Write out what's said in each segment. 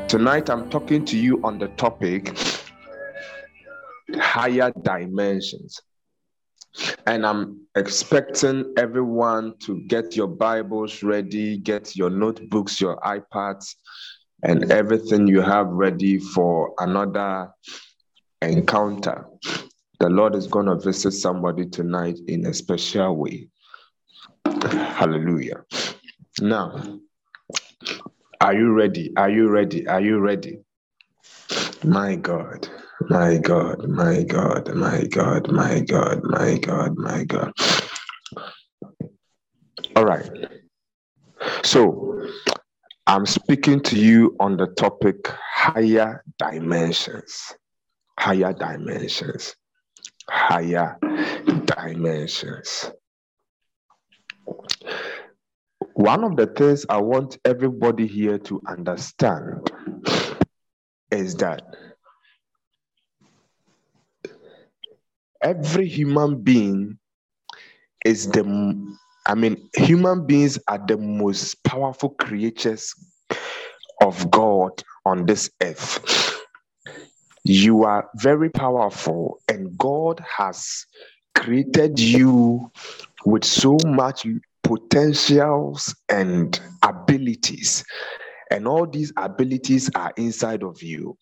Tonight, I'm talking to you on the topic higher dimensions. And I'm expecting everyone to get your Bibles ready, get your notebooks, your iPads, and everything you have ready for another encounter. The Lord is going to visit somebody tonight in a special way. Hallelujah. Now, are you ready? Are you ready? Are you ready? My God, my God, my God, my God, my God, my God, my God. All right. So, I'm speaking to you on the topic higher dimensions. Higher dimensions. Higher dimensions. One of the things I want everybody here to understand is that every human being human beings are the most powerful creatures of God on this earth. You are very powerful, and God has created you with so much potentials and abilities. And all these abilities are inside of you.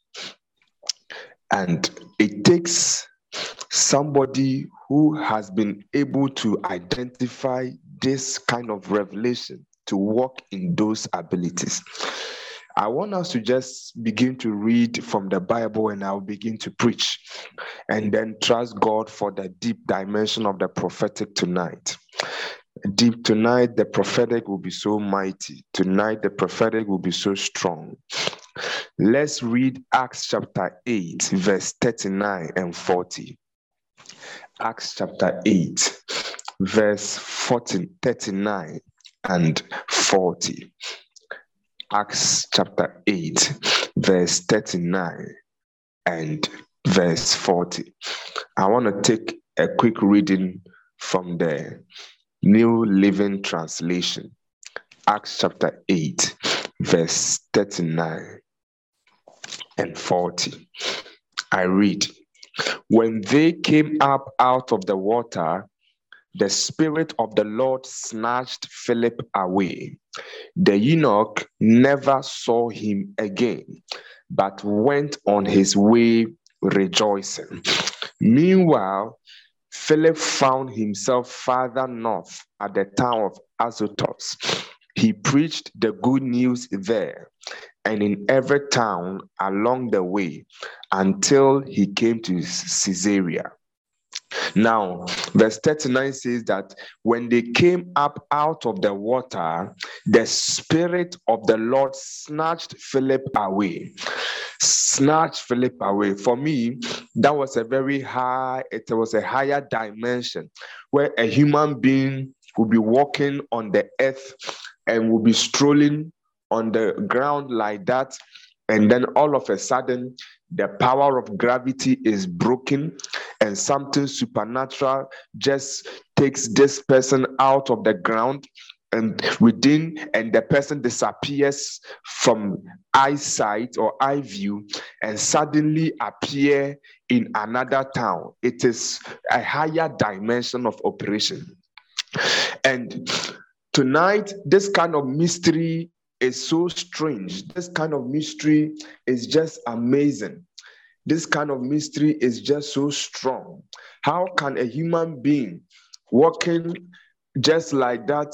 And it takes somebody who has been able to identify this kind of revelation to walk in those abilities. I want us to just begin to read from the Bible, and I'll begin to preach, and then trust God for the deep dimension of the prophetic tonight. Deep tonight, the prophetic will be so mighty. Tonight, the prophetic will be so strong. Let's read Acts chapter 8, verse 39 and 40. Acts chapter 8, verse 39 and 40. Acts chapter 8, verse 39 and verse 40. I want to take a quick reading from the New Living Translation. Acts chapter 8, verse 39 and 40. I read, "When they came up out of the water, the Spirit of the Lord snatched Philip away. The eunuch never saw him again, but went on his way rejoicing. Meanwhile, Philip found himself farther north at the town of Azotus. He preached the good news there and in every town along the way until he came to Caesarea." Now, verse 39 says that when they came up out of the water, the Spirit of the Lord snatched Philip away. Snatched Philip away. For me, that was a higher dimension where a human being will be walking on the earth and will be strolling on the ground like that. And then all of a sudden, the power of gravity is broken and something supernatural just takes this person out of the ground and the person disappears from eyesight or eye view and suddenly appear in another town. It is a higher dimension of operation. And tonight, this kind of mystery is so strange. This kind of mystery is just amazing. This kind of mystery is just so strong. How can a human being walking just like that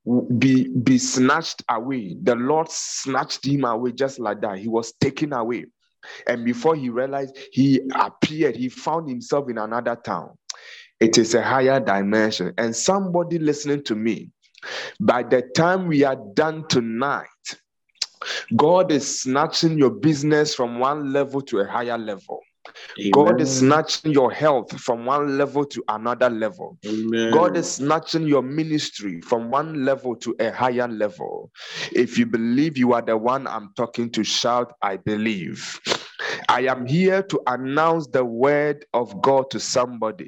be snatched away? The Lord snatched him away just like that. He was taken away. And before he realized, he appeared, he found himself in another town. It is a higher dimension. And somebody listening to me, by the time we are done tonight, God is snatching your business from one level to a higher level. Amen. God is snatching your health from one level to another level. Amen. God is snatching your ministry from one level to a higher level. If you believe you are the one I'm talking to, shout, "I believe." I am here to announce the word of God to somebody.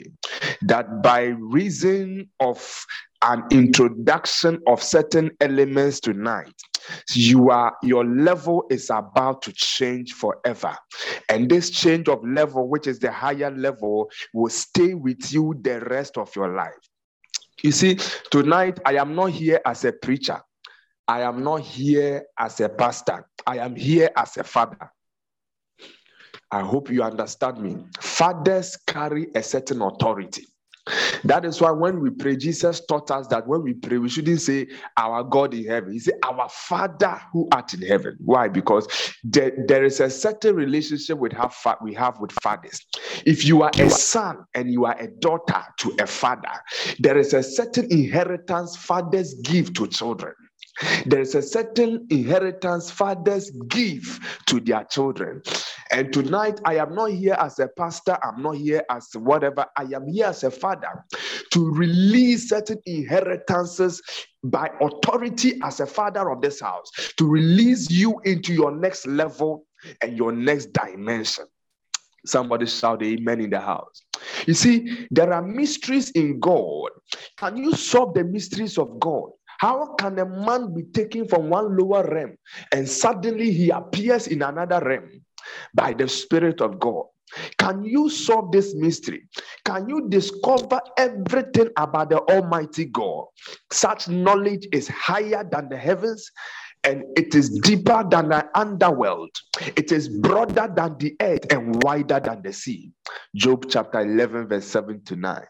that by reason of an introduction of certain elements tonight, your level is about to change forever. And this change of level, which is the higher level, will stay with you the rest of your life. You see, tonight I am not here as a preacher. I am not here as a pastor. I am here as a father. I hope you understand me. Fathers carry a certain authority. That is why when we pray, Jesus taught us that when we pray, we shouldn't say our God in heaven. He said our Father who art in heaven. Why? Because there is a certain relationship we have with fathers. If you are a son and you are a daughter to a father, there is a certain inheritance fathers give to children. There is a certain inheritance fathers give to their children. And tonight, I am not here as a pastor. I'm not here as whatever. I am here as a father to release certain inheritances by authority as a father of this house, to release you into your next level and your next dimension. Somebody shout amen in the house. You see, there are mysteries in God. Can you solve the mysteries of God? How can a man be taken from one lower realm and suddenly he appears in another realm? By the Spirit of God. Can you solve this mystery? Can you discover everything about the Almighty God? Such knowledge is higher than the heavens, and it is deeper than the underworld. It is broader than the earth and wider than the sea. Job chapter 11, verse 7 to 9.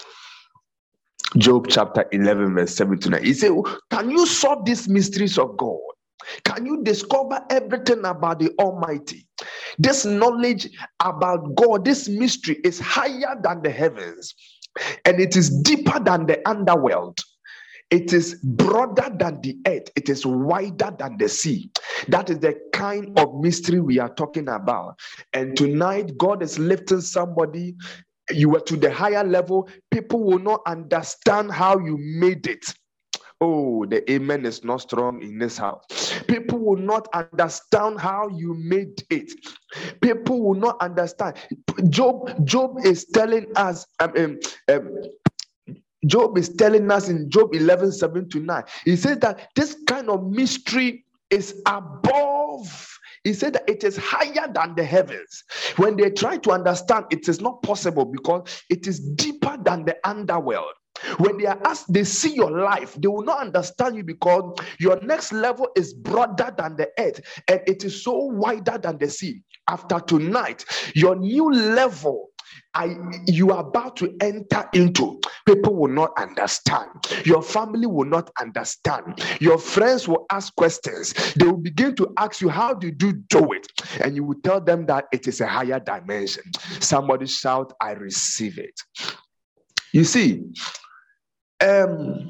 Job chapter 11, verse 7 to 9. He said, can you solve these mysteries of God? Can you discover everything about the Almighty? This knowledge about God, this mystery is higher than the heavens, and it is deeper than the underworld. It is broader than the earth. It is wider than the sea. That is the kind of mystery we are talking about. And tonight, God is lifting somebody. You are to the higher level. People will not understand how you made it. Oh, the amen is not strong in this house. People will not understand how you made it. People will not understand. Job is telling us, Job is telling us in Job 11, 7 to 9. He says that this kind of mystery is above. He said that it is higher than the heavens. When they try to understand, it is not possible because it is deeper than the underworld. When they are asked, they see your life, they will not understand you because your next level is broader than the earth and it is so wider than the sea. After tonight, your new level you are about to enter into, people will not understand. Your family will not understand. Your friends will ask questions. They will begin to ask you, how did you do it? And you will tell them that it is a higher dimension. Somebody shout, I receive it. You see, when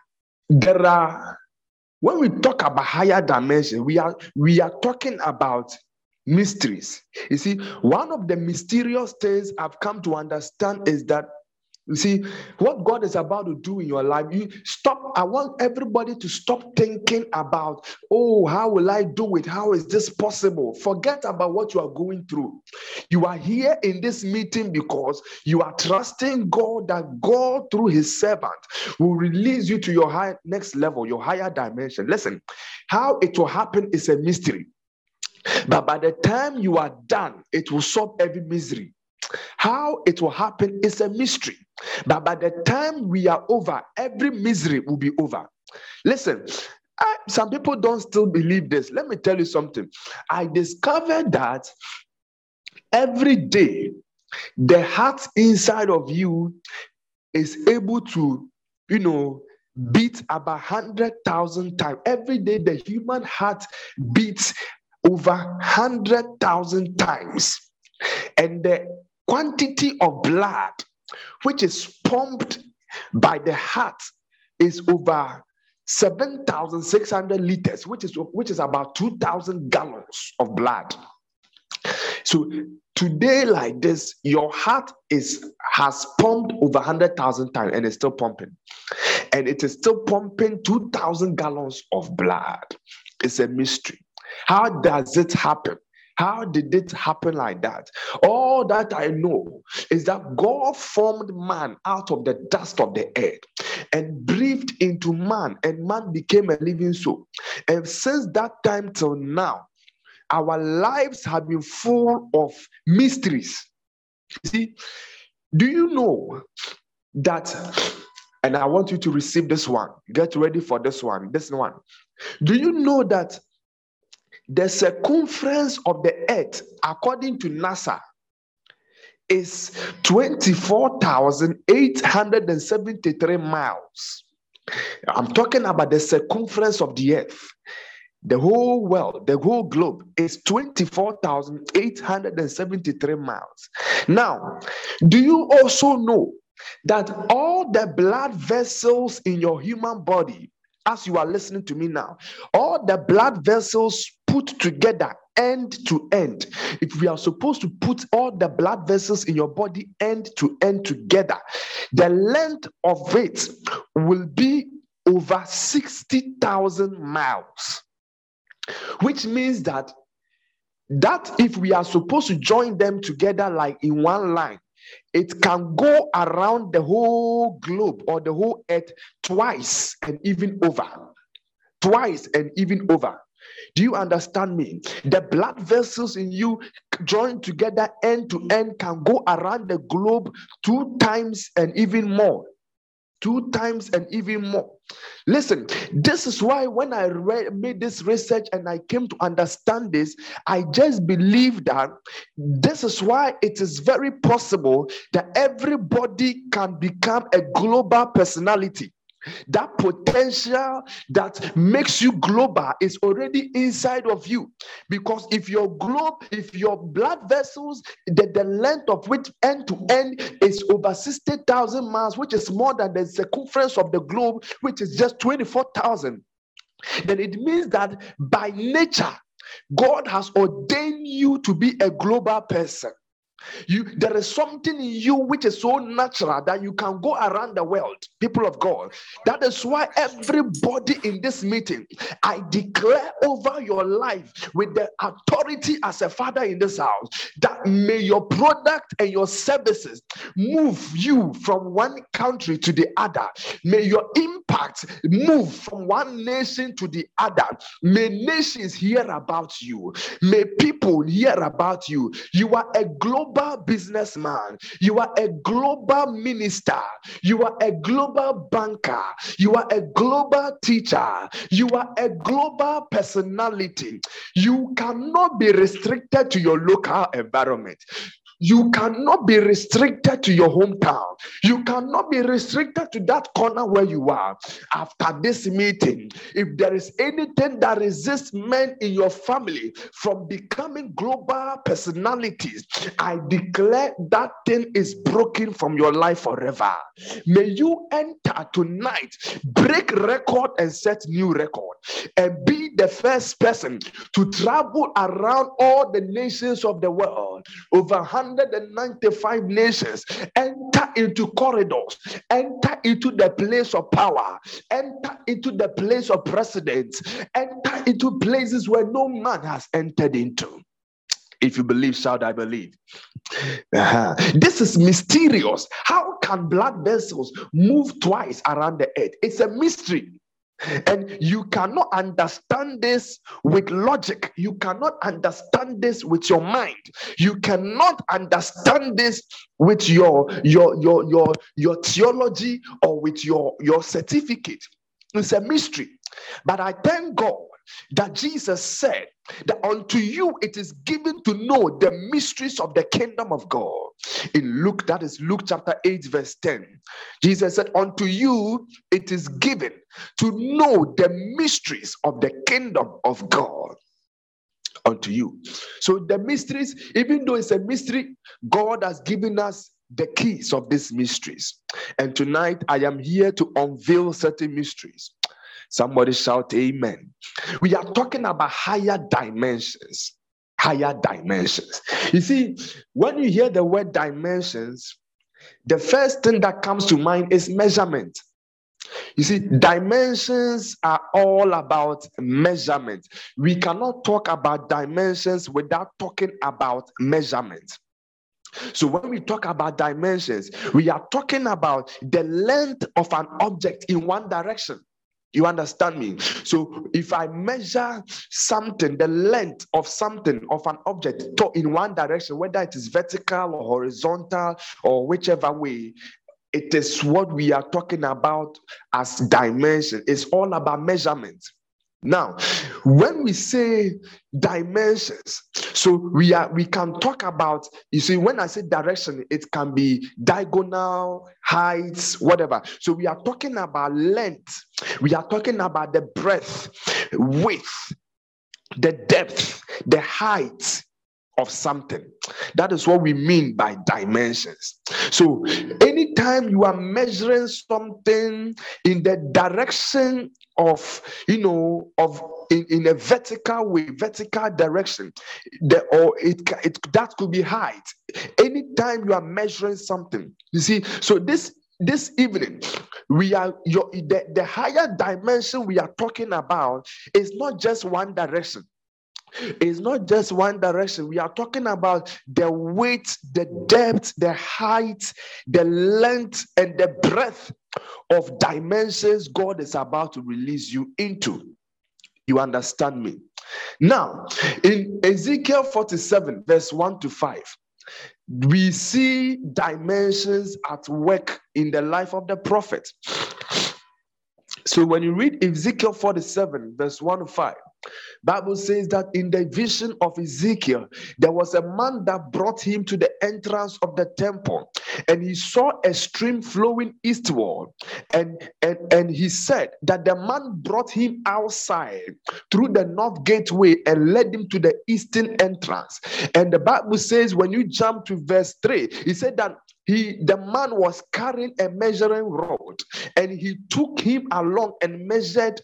we talk about higher dimension, we are talking about mysteries. You see, one of the mysterious things I've come to understand is that, you see, what God is about to do in your life, I want everybody to stop thinking about, oh, how will I do it? How is this possible? Forget about what you are going through. You are here in this meeting because you are trusting God that God, through his servant, will release you to your next level, your higher dimension. Listen, how it will happen is a mystery. But by the time you are done, it will solve every misery. How it will happen is a mystery. But by the time we are over, every misery will be over. Listen, some people don't still believe this. Let me tell you something. I discovered that every day, the heart inside of you is able to, beat about 100,000 times. Every day, the human heart beats over 100,000 times. And the quantity of blood which is pumped by the heart is over 7,600 liters, which is about 2,000 gallons of blood. So today, like this, your heart has pumped over 100,000 times and it's still pumping. And it is still pumping 2,000 gallons of blood. It's a mystery. How does it happen? How did it happen like that? All that I know is that God formed man out of the dust of the earth and breathed into man, and man became a living soul. And since that time till now, our lives have been full of mysteries. See, do you know that? And I want you to receive this one. Get ready for this one. This one. Do you know that the circumference of the earth, according to NASA, is 24,873 miles? I'm talking about the circumference of the earth. The whole world, the whole globe is 24,873 miles. Now, do you also know that all the blood vessels in your human body, as you are listening to me now, all the blood vessels put together end to end, if we are supposed to put all the blood vessels in your body end to end together, the length of it will be over 60,000 miles, which means that if we are supposed to join them together like in one line, it can go around the whole globe or the whole earth twice and even over. Twice and even over. Do you understand me? The blood vessels in you joined together end to end can go around the globe 2 times and even more. 2 times and even more. Listen, this is why when I made this research and I came to understand this, I just believe that this is why it is very possible that everybody can become a global personality. That potential that makes you global is already inside of you. Because if your blood vessels, the length of which end to end is over 60,000 miles, which is more than the circumference of the globe, which is just 24,000, then it means that by nature, God has ordained you to be a global person. There is something in you which is so natural that you can go around the world, people of God. That is why everybody in this meeting, I declare over your life with the authority as a father in this house, that may your product and your services move you from one country to the other. May your impact move from one nation to the other. May nations hear about you. May people hear about you. You are a global businessman. You are a global minister. You are a global banker. You are a global teacher. You are a global personality. You cannot be restricted to your local environment. You cannot be restricted to your hometown. You cannot be restricted to that corner where you are. After this meeting, if there is anything that resists men in your family from becoming global personalities, I declare that thing is broken from your life forever. May you enter tonight, break record and set new record, and be the first person to travel around all the nations of the world, over 195 nations. Enter into corridors, enter into the place of power, enter into the place of precedence, enter into places where no man has entered into. If you believe, shout, I believe. This is mysterious. How can blood vessels move twice around the earth? It's a mystery. And you cannot understand this with logic. You cannot understand this with your mind. You cannot understand this with your theology or with your certificate. It's a mystery. But I thank God that Jesus said that unto you it is given to know the mysteries of the kingdom of God. In Luke, that is Luke chapter 8 verse 10. Jesus said, unto you it is given to know the mysteries of the kingdom of God. Unto you. So the mysteries, even though it's a mystery, God has given us the keys of these mysteries. And tonight I am here to unveil certain mysteries. Somebody shout amen. We are talking about higher dimensions. Higher dimensions. You see, when you hear the word dimensions, the first thing that comes to mind is measurement. You see, dimensions are all about measurement. We cannot talk about dimensions without talking about measurement. So when we talk about dimensions, we are talking about the length of an object in one direction. You understand me? So if I measure something, the length of something, of an object in one direction, whether it is vertical or horizontal or whichever way, it is what we are talking about as dimension. It's all about measurement. Now, when we say dimensions, so we can talk about, you see, when I say direction, it can be diagonal, heights, whatever. So we are talking about length, we are talking about the breadth, width, the depth, the height of something. That is what we mean by dimensions. So anytime you are measuring something in the direction of, in a vertical way, vertical direction, that could be height. Anytime you are measuring something, you see, so this evening, the higher dimension we are talking about is not just one direction. It's not just one direction. We are talking about the width, the depth, the height, the length, and the breadth of dimensions God is about to release you into. You understand me? Now, in Ezekiel 47, verse 1 to 5, we see dimensions at work in the life of the prophet. So when you read Ezekiel 47, verse 1 to 5, Bible says that in the vision of Ezekiel, there was a man that brought him to the entrance of the temple, and he saw a stream flowing eastward. And he said that the man brought him outside through the north gateway and led him to the eastern entrance. And the Bible says, when you jump to verse 3, he said that the man was carrying a measuring rod, and he took him along and measured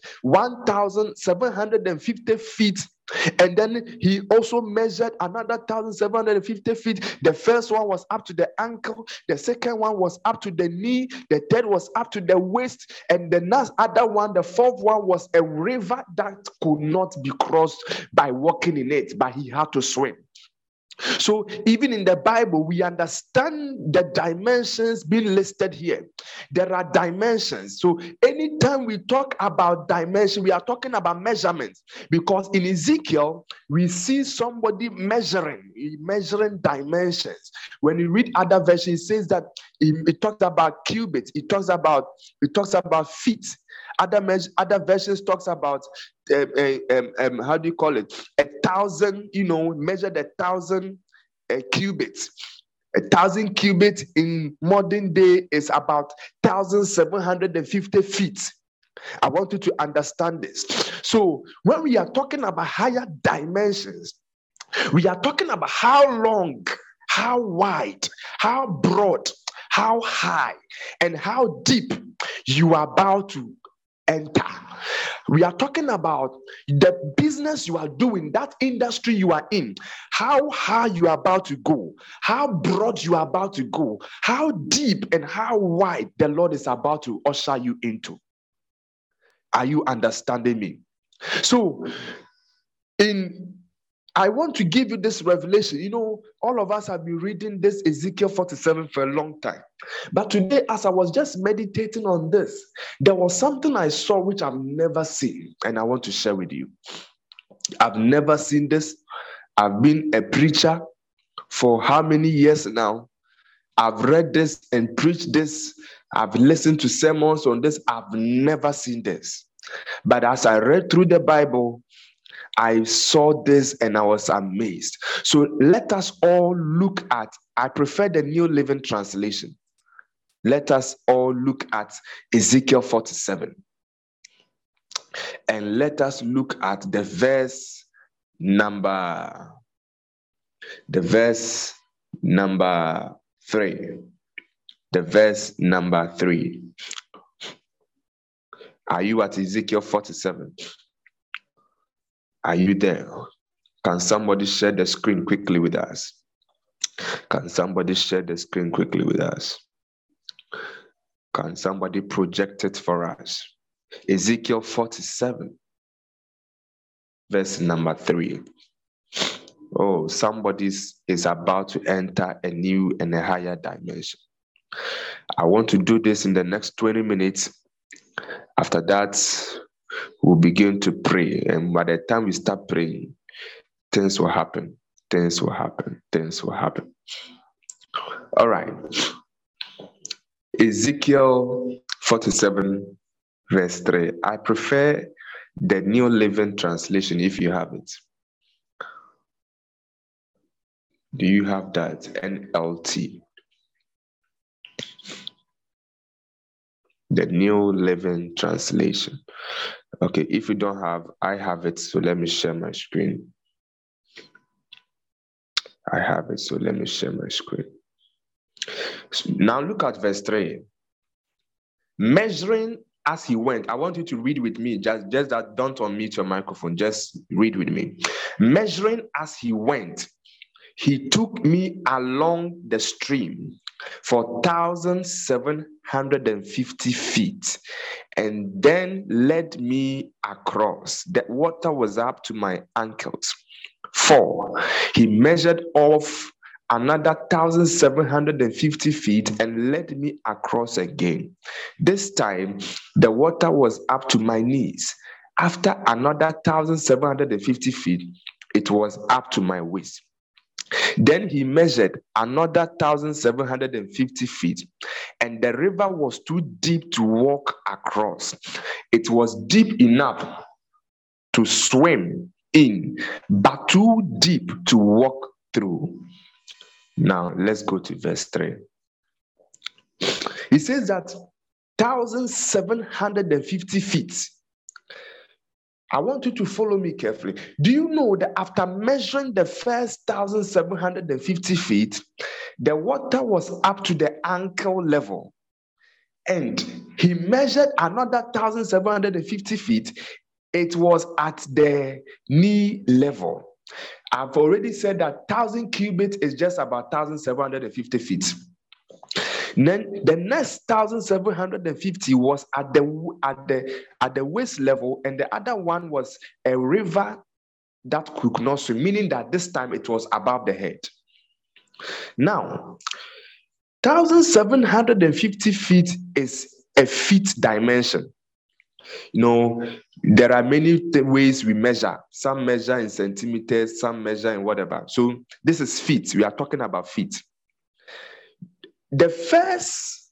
1,750 feet. And then he also measured another 1,750 feet. The first one was up to the ankle, the second one was up to the knee, the third was up to the waist, and the last other one, the fourth one, was a river that could not be crossed by walking in it, but he had to swim. So even in the Bible, we understand the dimensions being listed here. There are dimensions. So anytime we talk about dimension, we are talking about measurements, because in Ezekiel, we see somebody measuring dimensions. When you read other versions, it says that it talks about cubits, it talks about feet. Other versions talks about how do you call it? 1,000, measured 1,000 cubits. 1,000 cubits in modern day is about 1,750 feet. I want you to understand this. So when we are talking about higher dimensions, we are talking about how long, how wide, how broad, how high, and how deep you are about to enter. We are talking about the business you are doing, that industry you are in, how high you are about to go, how broad you are about to go, how deep and how wide the Lord is about to usher you into. Are you understanding me? So, I want to give you this revelation. All of us have been reading this Ezekiel 47 for a long time. But today, as I was just meditating on this, there was something I saw which I've never seen, and I want to share with you. I've never seen this. I've been a preacher for how many years now? I've read this and preached this. I've listened to sermons on this. I've never seen this. But as I read through the Bible, I saw this and I was amazed. So let us all look at, I prefer the New Living Translation. Let us all look at Ezekiel 47. And let us look at the verse number 3. The verse number 3. Are you at Ezekiel 47? Are you there? Can somebody share the screen quickly with us? Can somebody share the screen quickly with us? Can somebody project it for us? Ezekiel 47, verse number 3. Oh, somebody is about to enter a new and a higher dimension. I want to do this in the next 20 minutes. After that, we'll begin to pray. And by the time we start praying, things will happen. Things will happen. Things will happen. All right. Ezekiel 47, verse 3. I prefer the New Living Translation if you have it. Do you have that? NLT. The New Living Translation. Okay, if you don't have, I have it, so let me share my screen. I have it, so let me share my screen. So now look at verse 3. Measuring as he went. I want you to read with me. Just that, don't unmute your microphone. Just read with me. Measuring as he went, he took me along the stream for 1,750 feet and then led me across. The water was up to my ankles. 4. He measured off another 1,750 feet and led me across again. This time, the water was up to my knees. After another 1,750 feet, it was up to my waist. Then he measured another 1,750 feet, and the river was too deep to walk across. It was deep enough to swim in, but too deep to walk through. Now, let's go to verse 3. He says that 1,750 feet. I want you to follow me carefully. Do you know that after measuring the first 1,750 feet, the water was up to the ankle level? And he measured another 1,750 feet. It was at the knee level. I've already said that 1,000 cubits is just about 1,750 feet. Then the next 1,750 was at the waist level, and the other one was a river that could not swim, meaning that this time it was above the head. Now, 1,750 feet is a feet dimension. You know, there are many ways we measure. Some measure in centimeters, some measure in whatever. So this is feet. We are talking about feet. The first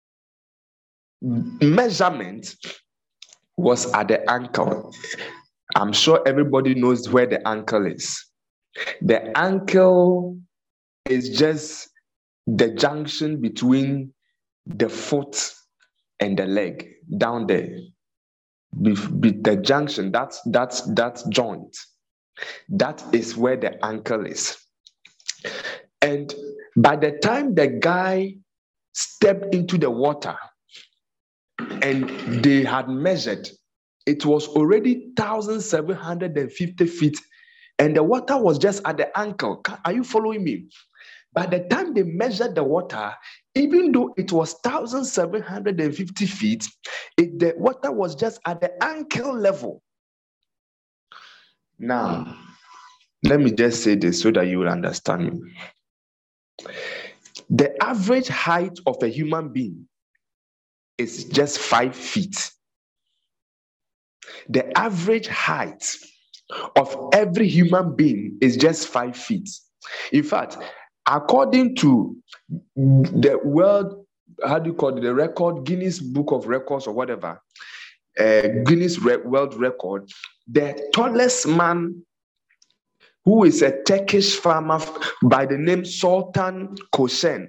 measurement was at the ankle. I'm sure everybody knows where the ankle is. The ankle is just the junction between the foot and the leg, down there. The junction, that's joint. That is where the ankle is. And by the time the guy stepped into the water and they had measured, it was already 1,750 feet, and the water was just at the ankle. Are you following me? By the time they measured the water, even though it was 1,750 feet, the water was just at the ankle level. Now, let me just say this so that you will understand me. The average height of a human being is just 5 feet. The average height of every human being is just 5 feet. In fact, according to the world, the record, Guinness Book of Records or whatever, Guinness World Record, the tallest man, who is a Turkish farmer by the name Sultan Kosen.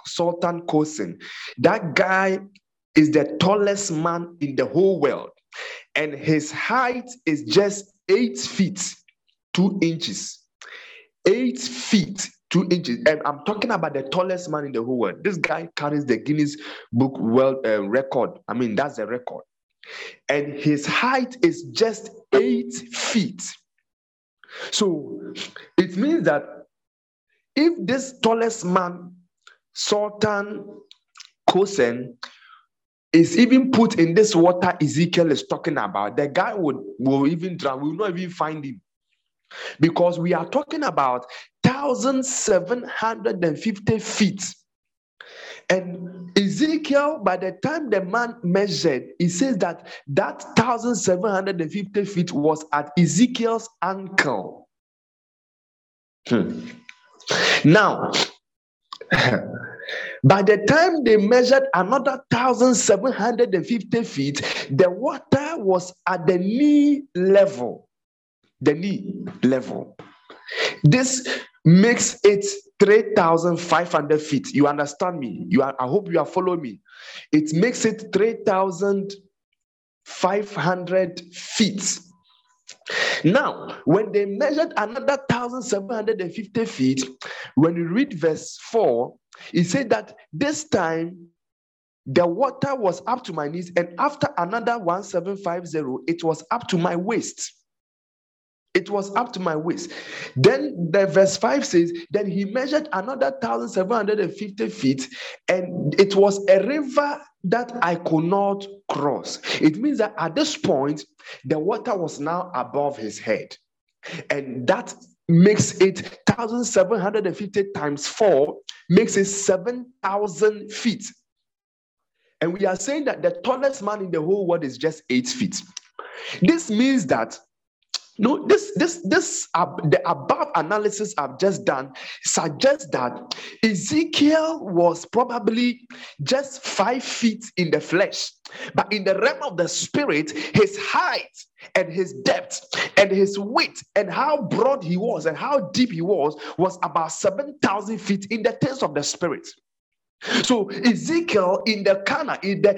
That guy is the tallest man in the whole world. And his height is just 8 feet, 2 inches. 8 feet, 2 inches. And I'm talking about the tallest man in the whole world. This guy carries the Guinness Book World Record. I mean, that's the record. And his height is just 8 feet. So it means that if this tallest man, Sultan Kosen, is even put in this water Ezekiel is talking about, the guy will even drown. We will not even find him. Because we are talking about 1,750 feet. And Ezekiel, by the time the man measured, he says that 1,750 feet was at Ezekiel's ankle. Now, by the time they measured another 1,750 feet, the water was at the knee level. The knee level. This makes it 3,500 feet. You understand me? I hope you are following me. It makes it 3,500 feet. Now, when they measured another 1,750 feet, when you read verse 4, it said that this time the water was up to my knees, and after another 1,750, it was up to my waist. It was up to my waist. Then the verse 5 says, then he measured another 1,750 feet, and it was a river that I could not cross. It means that at this point, the water was now above his head. And that makes it 1,750 times 4, makes it 7,000 feet. And we are saying that the tallest man in the whole world is just 8 feet. This means that the above analysis I've just done suggests that Ezekiel was probably just 5 feet in the flesh, but in the realm of the spirit, his height and his depth and his width and how broad he was and how deep he was about 7,000 feet in the terms of the spirit. So Ezekiel in the Cana,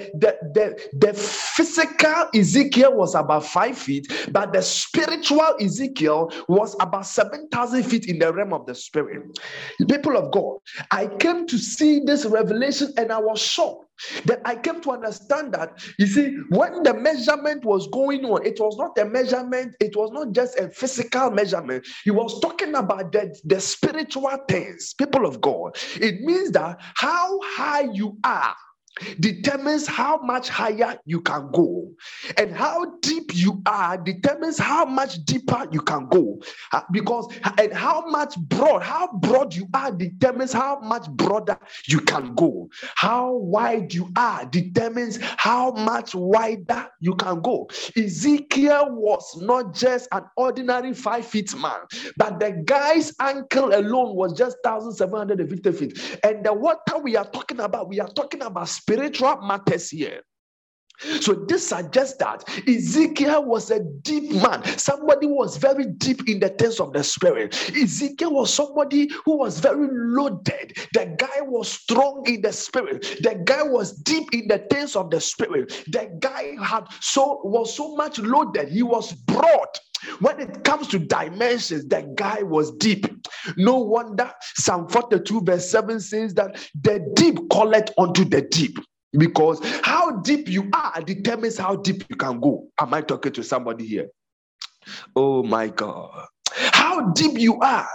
the physical Ezekiel was about 5 feet, but the spiritual Ezekiel was about 7,000 feet in the realm of the spirit. People of God, I came to see this revelation and I was shocked. That I came to understand that, you see, when the measurement was going on, it was not a measurement, it was not just a physical measurement. He was talking about the spiritual things. People of God, it means that how high you are determines how much higher you can go, and how deep you are determines how much deeper you can go, and how broad you are determines how much broader you can go. How wide you are determines how much wider you can go. Ezekiel was not just an ordinary 5 feet man, but the guy's ankle alone was just 1,750 feet. And the water we are talking about spiritual matters here. So this suggests that Ezekiel was a deep man. Somebody who was very deep in the things of the spirit. Ezekiel was somebody who was very loaded. The guy was strong in the spirit. The guy was deep in the things of the spirit. The guy was so much loaded. He was broad. When it comes to dimensions, the guy was deep. No wonder Psalm 42 verse 7 says that the deep calleth unto the deep. Because how deep you are determines how deep you can go. Am I talking to somebody here? Oh my God. How deep you are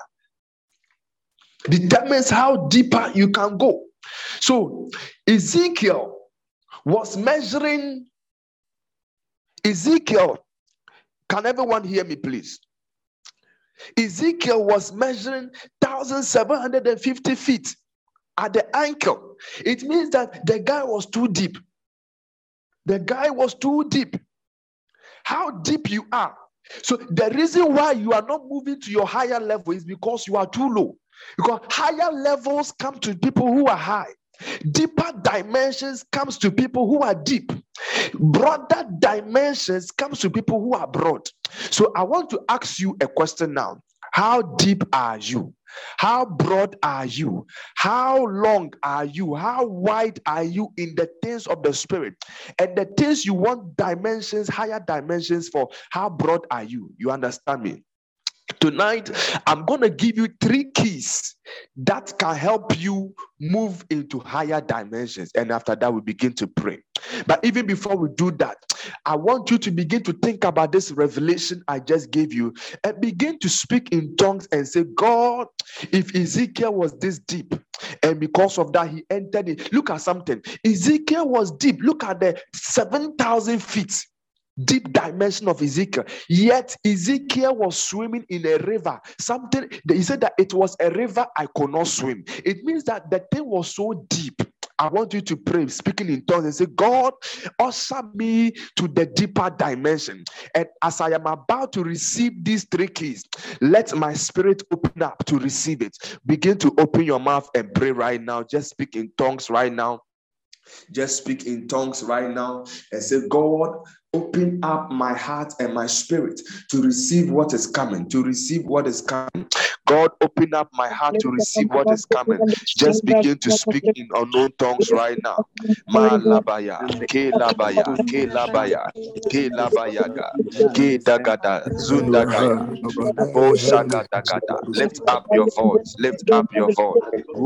determines how deeper you can go. So Ezekiel was measuring. Can everyone hear me, please? Ezekiel was measuring 1,750 feet at the ankle. It means that the guy was too deep. The guy was too deep. How deep you are. So the reason why you are not moving to your higher level is because you are too low. Because higher levels come to people who are high. Deeper dimensions comes to people who are deep. Broader dimensions comes to people who are broad. So I want to ask you a question now. How deep are you? How broad are you? How long are you? How wide are you in the things of the spirit? And the things you want dimensions, higher dimensions for, how broad are you? You understand me? Tonight, I'm going to give you 3 keys that can help you move into higher dimensions. And after that, we begin to pray. But even before we do that, I want you to begin to think about this revelation I just gave you and begin to speak in tongues and say, God, if Ezekiel was this deep, and because of that, he entered it. Look at something. Ezekiel was deep. Look at the 7,000 feet deep dimension of Ezekiel. Yet Ezekiel was swimming in a river. Something, he said that it was a river I could not swim. It means that the thing was so deep. I want you to pray, speaking in tongues, and say, God, usher me to the deeper dimension. And as I am about to receive these 3 keys, let my spirit open up to receive it. Begin to open your mouth and pray right now. Just speak in tongues right now. Just speak in tongues right now and say, God, open up my heart and my spirit to receive what is coming, to receive what is coming. God, open up my heart to receive what is coming. Just begin to speak in unknown tongues right now. Ma labaya, ke labaya, ke labaya, ke labayaga, ke dagada, zundagaya. Oh, shagadagada. Lift up your voice. Lift up your voice.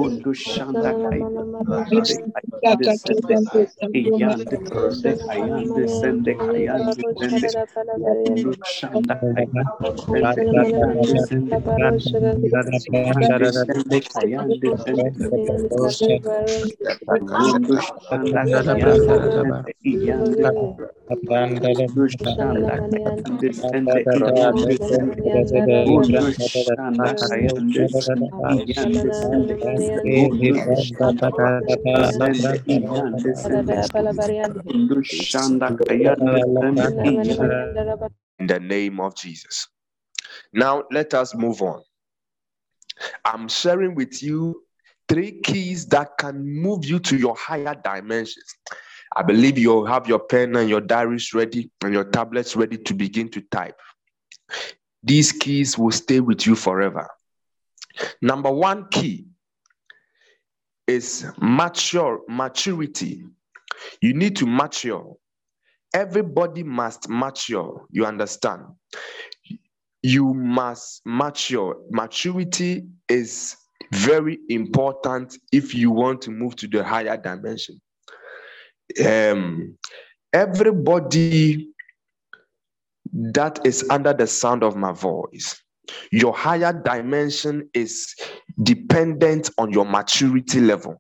In the name of Jesus. Now, let us move on. I'm sharing with you 3 keys that can move you to your higher dimensions. I believe you have your pen and your diaries ready and your tablets ready to begin to type. These keys will stay with you forever. Number 1 key is maturity. You need to mature. Everybody must mature. You understand? You must mature. Maturity is very important if you want to move to the higher dimension. Everybody that is under the sound of my voice, your higher dimension is dependent on your maturity level.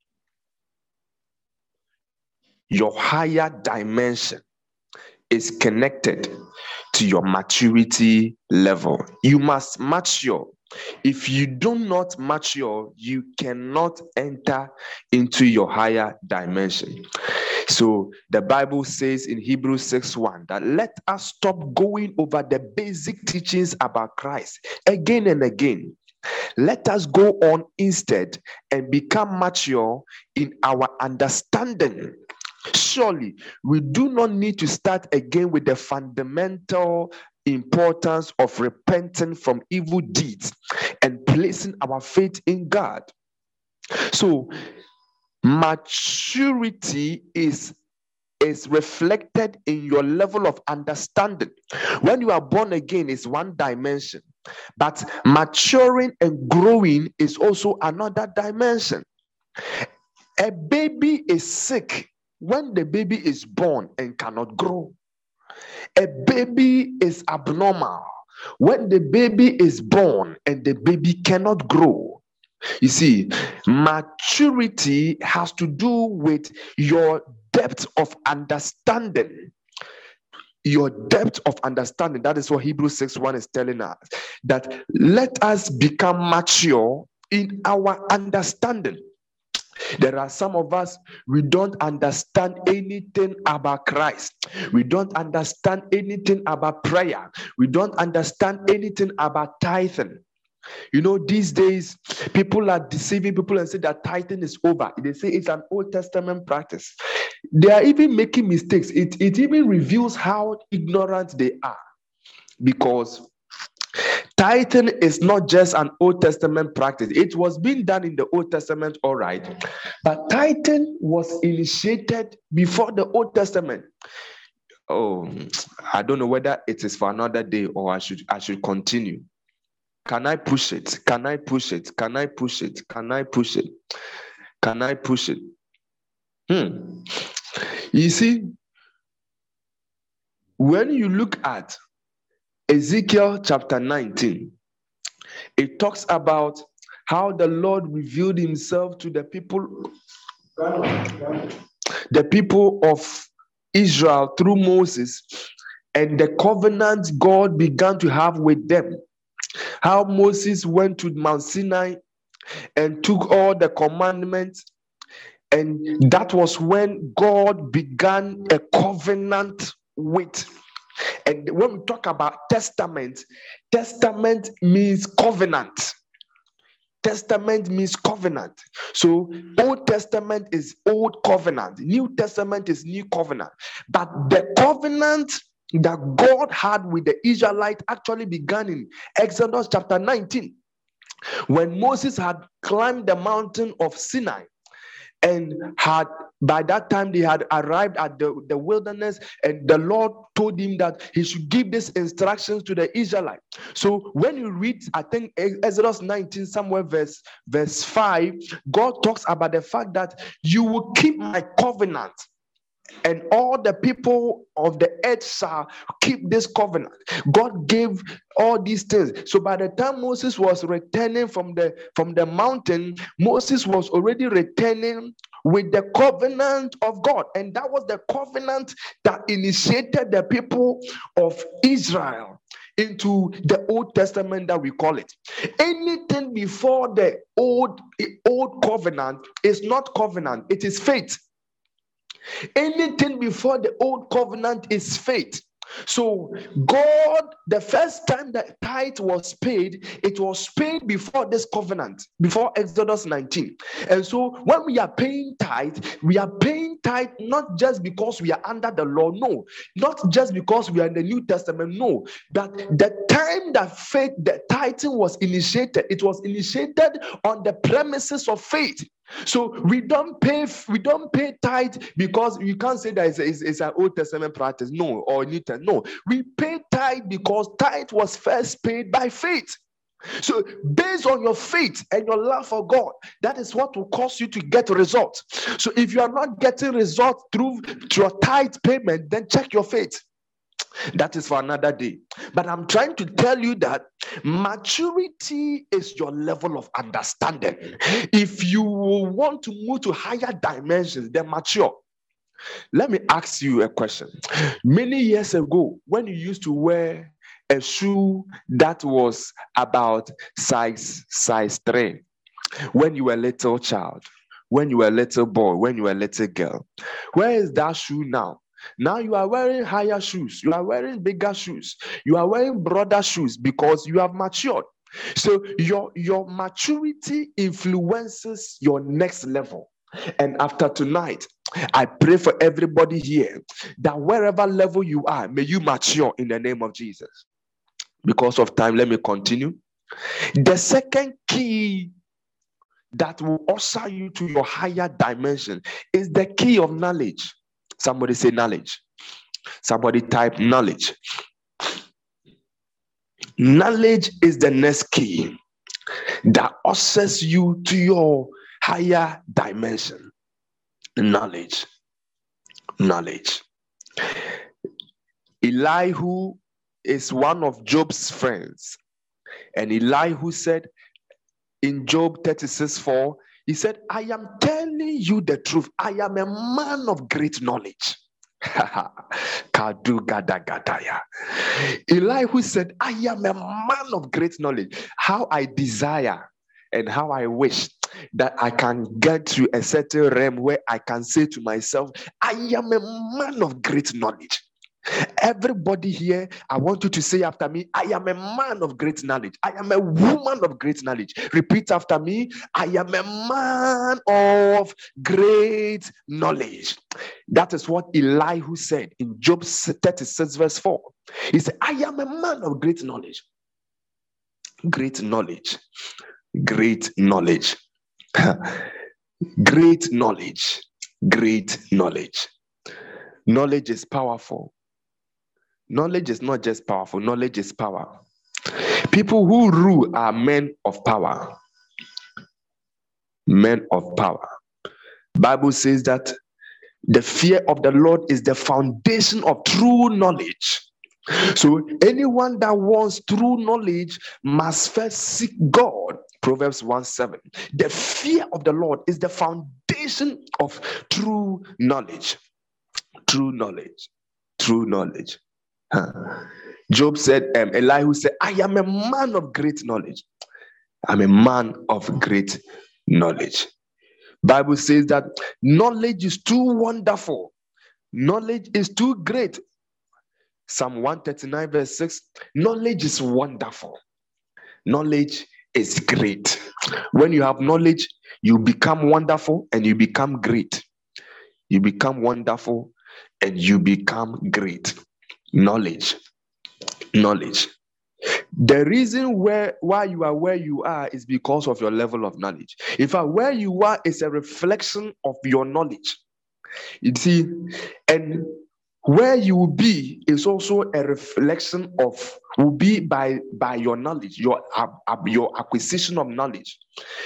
Your higher dimension is connected to your maturity level. You must mature. If you do not mature, you cannot enter into your higher dimension. So the Bible says in Hebrews 6:1 that let us stop going over the basic teachings about Christ again and again. Let us go on instead and become mature in our understanding. Surely, we do not need to start again with the fundamental importance of repenting from evil deeds and placing our faith in God. So, maturity is reflected in your level of understanding. When you are born again, it's one dimension, but maturing and growing is also another dimension. A baby is sick when the baby is born and cannot grow. A baby is abnormal when the baby is born and the baby cannot grow. You see, maturity has to do with your depth of understanding. Your depth of understanding. That is what Hebrews 6:1 is telling us. That let us become mature in our understanding. There are some of us, we don't understand anything about Christ. We don't understand anything about prayer. We don't understand anything about tithing. You know, these days, people are deceiving people and say that tithing is over. They say it's an Old Testament practice. They are even making mistakes. It even reveals how ignorant they are. Because tithing is not just an Old Testament practice. It was being done in the Old Testament, all right. But tithing was initiated before the Old Testament. Oh, I don't know whether it is for another day or I should continue. Can I push it? Can I push it? Can I push it? Can I push it? Can I push it? You see, when you look at Ezekiel chapter 19, it talks about how the Lord revealed himself to the people of Israel through Moses, and the covenant God began to have with them. How Moses went to Mount Sinai and took all the commandments, and that was when God began a covenant with. And when we talk about testament means covenant. Testament means covenant. So Old Testament is Old Covenant. New Testament is New Covenant. But the covenant that God had with the Israelites actually began in Exodus chapter 19, when Moses had climbed the mountain of Sinai, and by that time they had arrived at the wilderness, and the Lord told him that he should give these instructions to the Israelites. So when you read, I think Exodus 19, somewhere verse 5, God talks about the fact that you will keep my covenant, and all the people of the earth shall keep this covenant. God gave all these things. So by the time Moses was returning from the mountain, Moses was already returning with the covenant of God. And that was the covenant that initiated the people of Israel into the Old Testament that we call it. Anything before the old covenant is not covenant, it is faith. Anything before the old covenant is faith. So God, the first time that tithe was paid, it was paid before this covenant, before Exodus 19. And so when we are paying tithe not just because we are under the law, no, not just because we are in the New Testament, no, but the time that the tithing was initiated, it was initiated on the premises of faith. So we don't pay tithe because you can't say that it's an Old Testament practice, no, or New Testament. No, we pay tithe because tithe was first paid by faith. So based on your faith and your love for God, that is what will cause you to get results. So if you are not getting results through your tithe payment, then check your faith. That is for another day. But I'm trying to tell you that maturity is your level of understanding. If you want to move to higher dimensions, then mature. Let me ask you a question. Many years ago, when you used to wear a shoe that was about size 3, when you were a little child, when you were a little boy, when you were a little girl, where is that shoe now? Now you are wearing higher shoes. You are wearing bigger shoes. You are wearing broader shoes because you have matured. So your maturity influences your next level. And after tonight, I pray for everybody here that wherever level you are, may you mature in the name of Jesus. Because of time, let me continue. The second key that will usher you to your higher dimension is the key of knowledge. Somebody say knowledge. Somebody type knowledge. Knowledge is the next key that ushers you to your higher dimension. Knowledge. Elihu is one of Job's friends. And Elihu said in Job 36:4, he said, I am telling you the truth. I am a man of great knowledge. Elihu said, I am a man of great knowledge. How I desire and how I wish that I can get to a certain realm where I can say to myself, I am a man of great knowledge. Everybody here, I want you to say after me, I am a man of great knowledge. I am a woman of great knowledge. Repeat after me, I am a man of great knowledge. That is what Elihu said in Job 36:4. He said, I am a man of great knowledge. Great knowledge. Great knowledge. Great knowledge. Great knowledge. Knowledge is powerful. Knowledge is not just powerful, knowledge is power. People who rule are men of power. Men of power. Bible says that the fear of the Lord is the foundation of true knowledge. So anyone that wants true knowledge must first seek God. Proverbs 1:7. The fear of the Lord is the foundation of true knowledge. True knowledge. True knowledge. Job said, Elihu said, I am a man of great knowledge. I'm a man of great knowledge. Bible says that knowledge is too wonderful. Knowledge is too great. Psalm 139 verse 6, knowledge is wonderful. Knowledge is great. When you have knowledge, you become wonderful and you become great. You become wonderful and you become great. Knowledge. Knowledge. The reason why you are where you are is because of your level of knowledge. In fact, where you are is a reflection of your knowledge. You see, and where you will be is also a reflection of, will be by your knowledge, your acquisition of knowledge.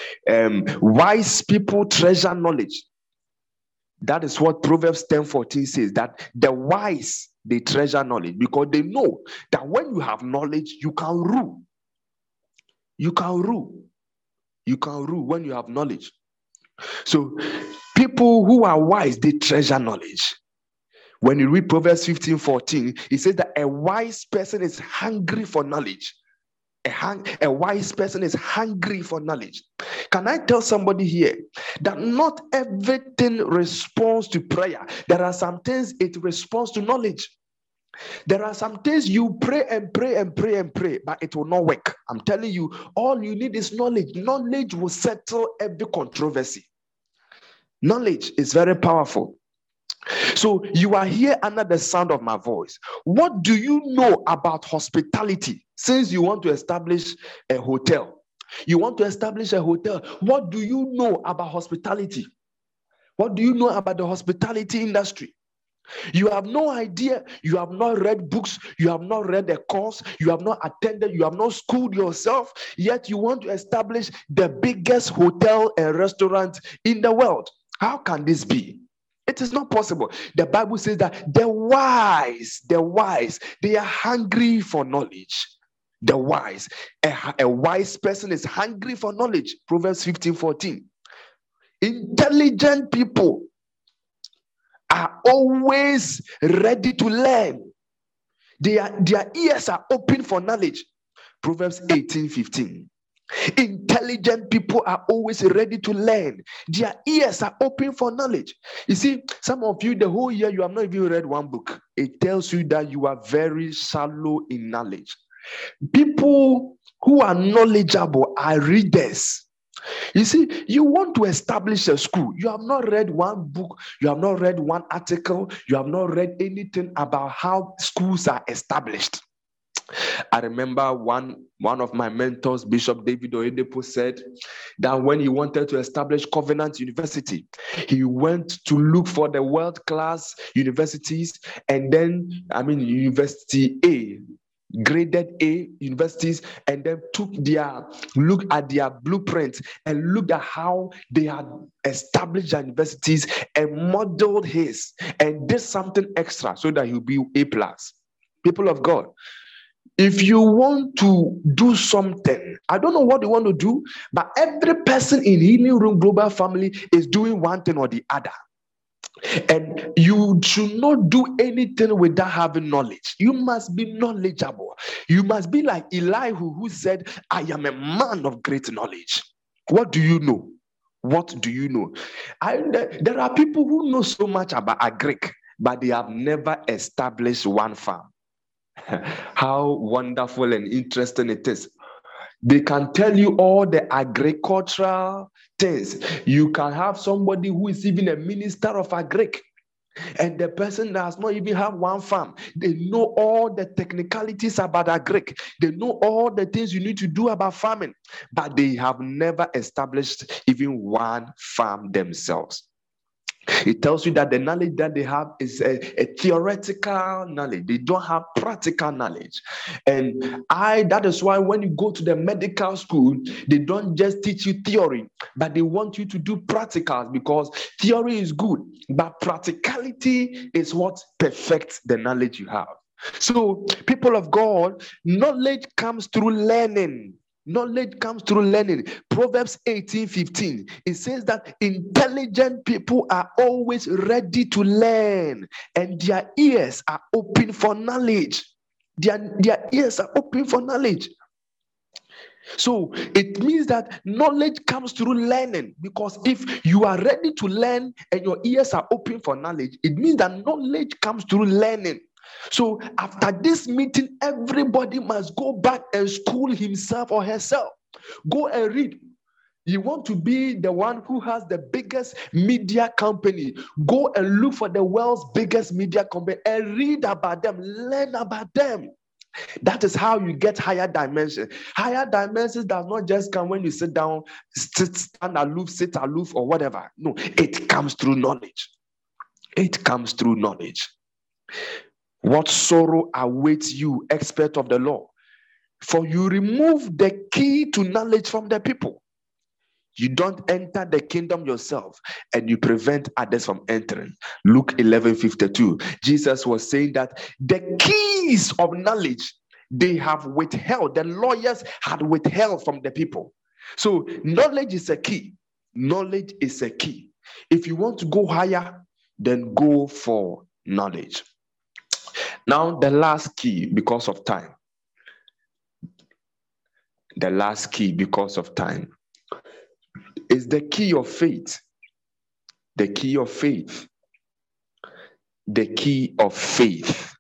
Wise people treasure knowledge. That is what Proverbs 10:14 says, that the wise, they treasure knowledge because they know that when you have knowledge, you can rule. You can rule. You can rule when you have knowledge. So people who are wise, they treasure knowledge. When you read Proverbs 15:14, it says that a wise person is hungry for knowledge. A wise person is hungry for knowledge. Can I tell somebody here that not everything responds to prayer? There are some things it responds to knowledge. There are some things you pray and pray and pray and pray, but it will not work. I'm telling you, all you need is knowledge. Knowledge will settle every controversy. Knowledge is very powerful. So you are here under the sound of my voice. What do you know about hospitality? Since you want to establish a hotel, what do you know about hospitality? What do you know about the hospitality industry? You have no idea. You have not read books. You have not read a course. You have not attended. You have not schooled yourself. Yet you want to establish the biggest hotel and restaurant in the world. How can this be? It is not possible. The Bible says that the wise, they are hungry for knowledge. The wise, a wise person is hungry for knowledge. Proverbs 15:14. Intelligent people are always ready to learn. Their ears are open for knowledge. Proverbs 18:15. Intelligent people are always ready to learn. Their ears are open for knowledge. You see, some of you, the whole year, you have not even read one book. It tells you that you are very shallow in knowledge. People who are knowledgeable are readers. You see, you want to establish a school. You have not read one book. You have not read one article. You have not read anything about how schools are established. I remember one of my mentors, Bishop David Oyedepo, said that when he wanted to establish Covenant University, he went to look for the world-class universities, and then, University A, graded A universities, and then look at their blueprints and looked at how they had established their universities and modeled his and did something extra so that he'll be A+. People of God, if you want to do something, I don't know what you want to do, but every person in Healing Room Global Family is doing one thing or the other. And you should not do anything without having knowledge. You must be knowledgeable. You must be like Elihu, who said, I am a man of great knowledge. What do you know? What do you know? There are people who know so much about agric, but they have never established one farm. How wonderful and interesting it is. They can tell you all the agricultural things. You can have somebody who is even a minister of agric, and the person does not even have one farm. They know all the technicalities about agric. They know all the things you need to do about farming, but they have never established even one farm themselves. It tells you that the knowledge that they have is a theoretical knowledge. They don't have practical knowledge. And that is why when you go to the medical school, they don't just teach you theory, but they want you to do practicals, because theory is good, but practicality is what perfects the knowledge you have. So, people of God, knowledge comes through learning. Knowledge comes through learning. Proverbs 18:15. It says that intelligent people are always ready to learn, and their ears are open for knowledge. Their ears are open for knowledge. So it means that knowledge comes through learning, because if you are ready to learn and your ears are open for knowledge, it means that knowledge comes through learning. So after this meeting, everybody must go back and school himself or herself. Go and read. You want to be the one who has the biggest media company, go and look for the world's biggest media company and read about them, learn about them. That is how you get higher dimension. Higher dimensions does not just come when you sit down, stand aloof, sit aloof, or whatever. No, it comes through knowledge. It comes through knowledge. What sorrow awaits you, expert of the law? For you remove the key to knowledge from the people. You don't enter the kingdom yourself, and you prevent others from entering. Luke 11:52. Jesus was saying that the keys of knowledge they have withheld, the lawyers had withheld from the people. So knowledge is a key. Knowledge is a key. If you want to go higher, then go for knowledge. Now, the last key, because of time. The last key, because of time, is the key of faith. The key of faith. The key of faith.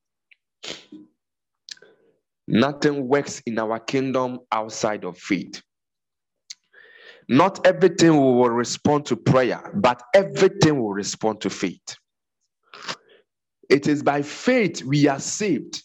Nothing works in our kingdom outside of faith. Not everything will respond to prayer, but everything will respond to faith. It is by faith we are saved.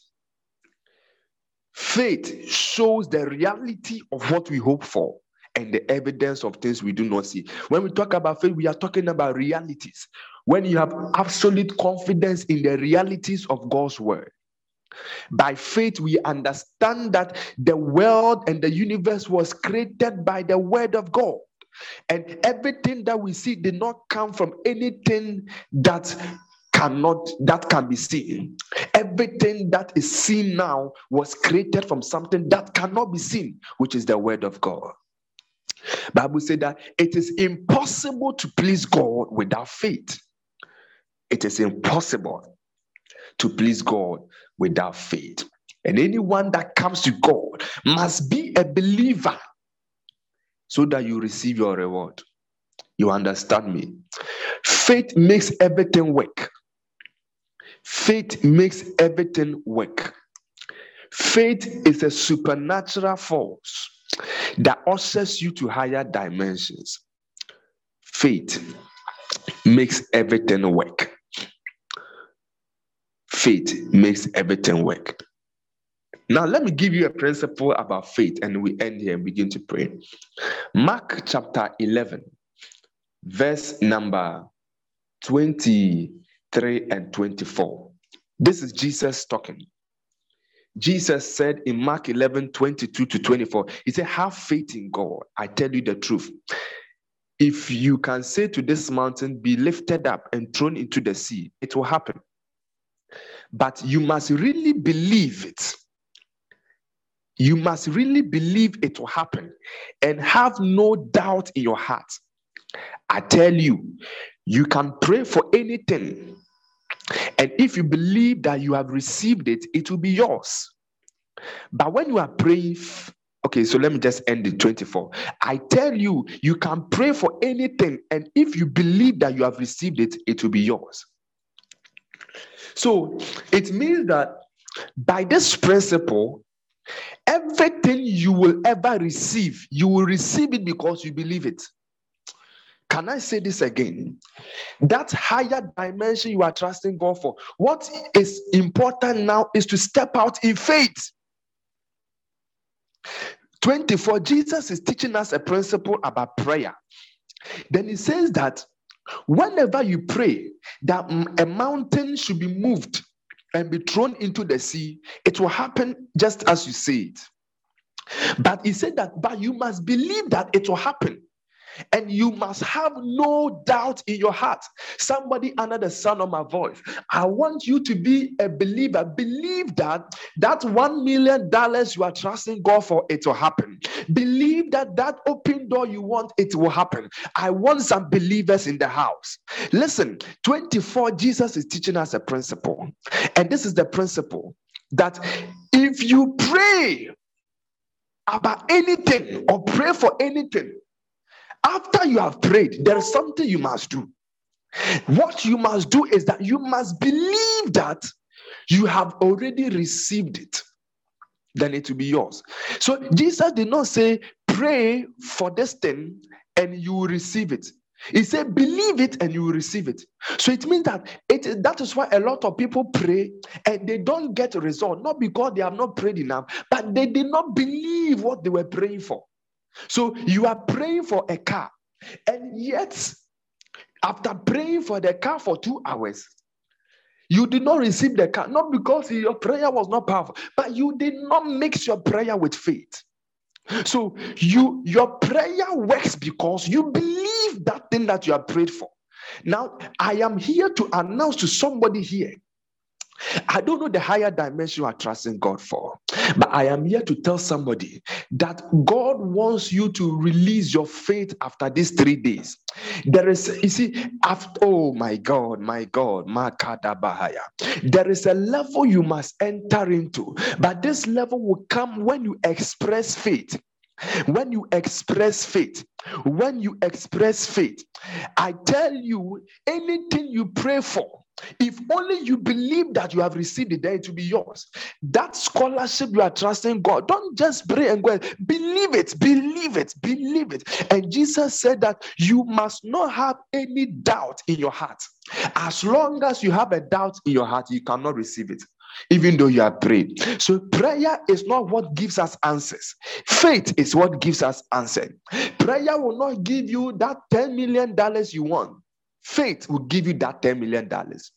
Faith shows the reality of what we hope for and the evidence of things we do not see. When we talk about faith, we are talking about realities. When you have absolute confidence in the realities of God's word. By faith, we understand that the world and the universe was created by the word of God. And everything that we see did not come from anything that can be seen. Everything that is seen now was created from something that cannot be seen, which is the word of God. Bible said that it is impossible to please God without faith. It is impossible to please God without faith. And anyone that comes to God must be a believer so that you receive your reward. You understand me? Faith makes everything work. Faith makes everything work. Faith is a supernatural force that ushers you to higher dimensions. Faith makes everything work. Faith makes everything work. Now, let me give you a principle about faith, and we end here and begin to pray. Mark chapter 11, verse number 23 and 24. This is Jesus talking. Jesus said in Mark 11, 22 to 24, he said, have faith in God. I tell you the truth. If you can say to this mountain, be lifted up and thrown into the sea, it will happen. But you must really believe it. You must really believe it will happen and have no doubt in your heart. I tell you, you can pray for anything. And if you believe that you have received it, it will be yours. But when you are praying, okay, so let me just end it 24. I tell you, you can pray for anything. And if you believe that you have received it, it will be yours. So it means that by this principle, everything you will ever receive, you will receive it because you believe it. Can I say this again? That higher dimension you are trusting God for, what is important now is to step out in faith. 24, Jesus is teaching us a principle about prayer. Then he says that Whenever you pray that a mountain should be moved and be thrown into the sea, it will happen just as you say it. But he said that, but you must believe that it will happen. And you must have no doubt in your heart. Somebody under the sound of my voice, I want you to be a believer. Believe that $1 million you are trusting God for, it will happen. Believe that open door you want, it will happen. I want some believers in the house. Listen, 24, Jesus is teaching us a principle. And this is the principle that if you pray about anything or pray for anything, after you have prayed, there is something you must do. What you must do is that you must believe that you have already received it. Then it will be yours. So Jesus did not say, pray for this thing and you will receive it. He said, believe it and you will receive it. So it means that that is why a lot of people pray and they don't get a result. Not because they have not prayed enough, but they did not believe what they were praying for. So you are praying for a car, and yet after praying for the car for 2 hours, you did not receive the car, not because your prayer was not powerful, but you did not mix your prayer with faith. So your prayer works because you believe that thing that you have prayed for. Now, I am here to announce to somebody here, I don't know the higher dimension you are trusting God for, but I am here to tell somebody that God wants you to release your faith after these 3 days. There is, you see, after, oh my God, Makada Bahaya. There is a level you must enter into, but this level will come when you express faith. When you express faith, I tell you, anything you pray for, if only you believe that you have received it, then it will be yours. That scholarship you are trusting God, don't just pray and go, believe it. And Jesus said that you must not have any doubt in your heart. As long as you have a doubt in your heart, you cannot receive it, even though you have prayed. So prayer is not what gives us answers. Faith is what gives us answers. Prayer will not give you that $10 million you want. Faith will give you that $10 million.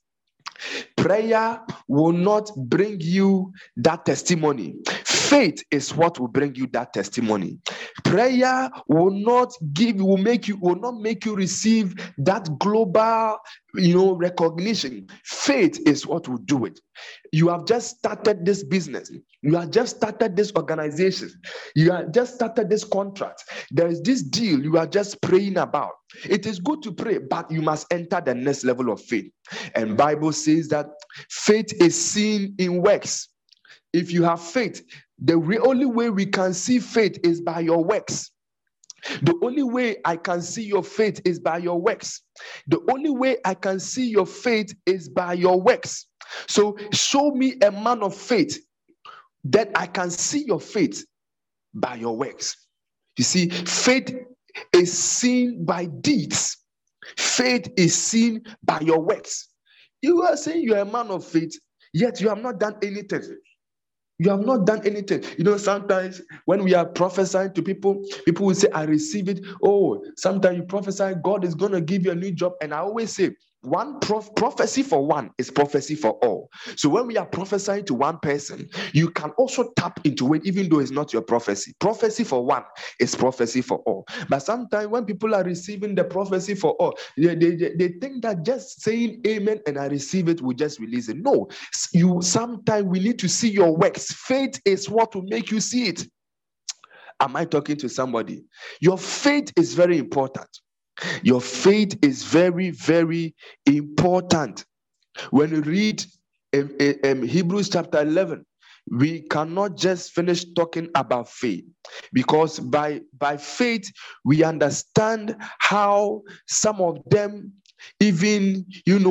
Prayer will not bring you that testimony. Faith is what will bring you that testimony. Prayer will not make you receive that global, recognition. Faith is what will do it. You have just started this business. You have just started this organization. You have just started this contract. There is this deal you are just praying about. It is good to pray, but you must enter the next level of faith. And Bible says that faith is seen in works. If you have faith, the only way we can see faith is by your works. The only way I can see your faith is by your works. The only way I can see your faith is by your works. So show me a man of faith that I can see your faith by your works. You see, faith is seen by deeds. Faith is seen by your works. You are saying you are a man of faith, yet you have not done anything. You have not done anything. Sometimes when we are prophesying to people will say, I receive it. Oh, sometimes you prophesy, God is going to give you a new job. And I always say, prophecy for one is prophecy for all. So when we are prophesying to one person, you can also tap into it, even though it's not your prophecy. Prophecy for one is prophecy for all. But sometimes when people are receiving the prophecy for all, they think that just saying amen and I receive it will just release it. No, sometimes we need to see your works. Faith is what will make you see it. Am I talking to somebody? Your faith is very important. Your faith is very, very important. When you read Hebrews chapter 11, we cannot just finish talking about faith, because by faith we understand how some of them even,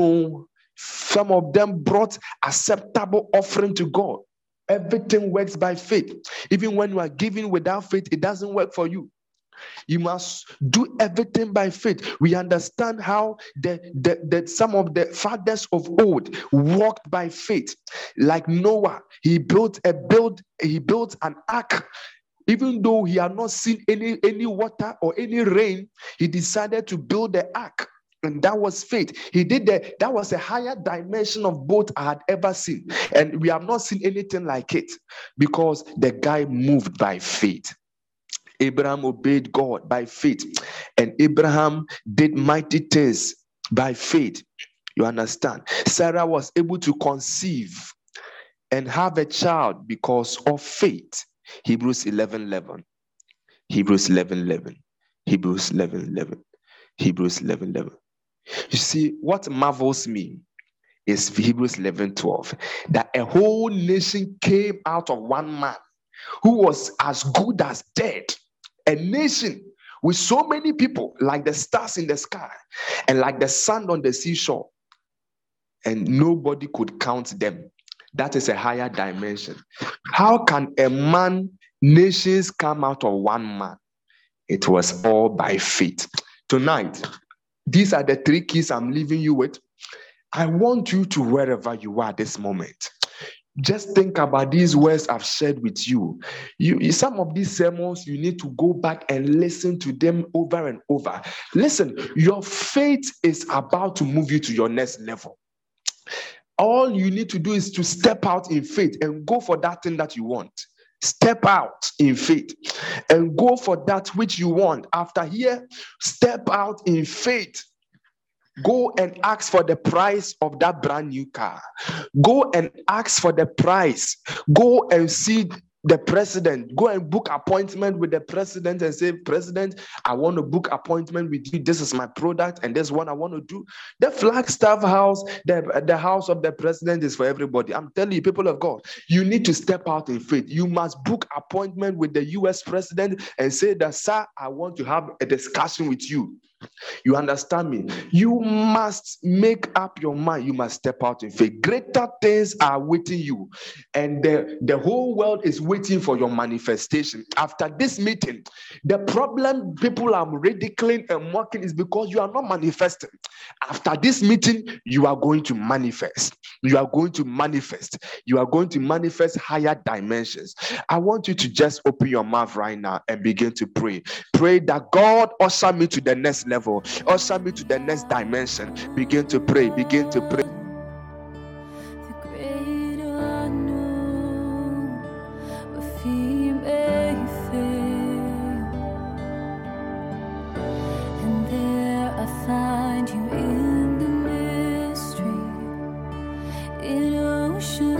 some of them brought acceptable offering to God. Everything works by faith. Even when you are giving without faith, it doesn't work for you. You must do everything by faith. We understand how some of the fathers of old walked by faith. Like Noah, he built an ark. Even though he had not seen any water or any rain, he decided to build the ark. And that was faith. He did that. That was a higher dimension of both I had ever seen. And we have not seen anything like it because the guy moved by faith. Abraham obeyed God by faith. And Abraham did mighty things by faith. You understand? Sarah was able to conceive and have a child because of faith. Hebrews 11:11. Hebrews 11:11. Hebrews 11:11. Hebrews 11:11. You see, what marvels me is Hebrews 11:12, that a whole nation came out of one man who was as good as dead. A nation with so many people, like the stars in the sky and like the sand on the seashore, and nobody could count them. That is a higher dimension. How can nations come out of one man? It was all by faith. Tonight, these are the three keys I'm leaving you with. I want you to, wherever you are this moment, just think about these words I've shared with you. Some of these sermons, you need to go back and listen to them over and over. Listen, your faith is about to move you to your next level. All you need to do is to step out in faith and go for that thing that you want. Step out in faith and go for that which you want. After here, step out in faith. Go and ask for the price of that brand new car. Go and ask for the price. Go and see the president. Go and book appointment with the president and say, President, I want to book appointment with you. This is my product and this is what I want to do. The Flagstaff house, the house of the president is for everybody. I'm telling you, people of God, you need to step out in faith. You must book appointment with the US president and say that, sir, I want to have a discussion with you. You understand me? You must make up your mind. You must step out in faith. Greater things are waiting you. And the whole world is waiting for your manifestation. After this meeting, the problem people are ridiculing and mocking is because you are not manifesting. After this meeting, you are going to manifest. You are going to manifest. You are going to manifest higher dimensions. I want you to just open your mouth right now and begin to pray. Pray that God usher me to the next level, usher me to the next dimension. Begin to pray, begin to pray. The greater I know, but fear may fail, and there I find you in the mystery, in ocean.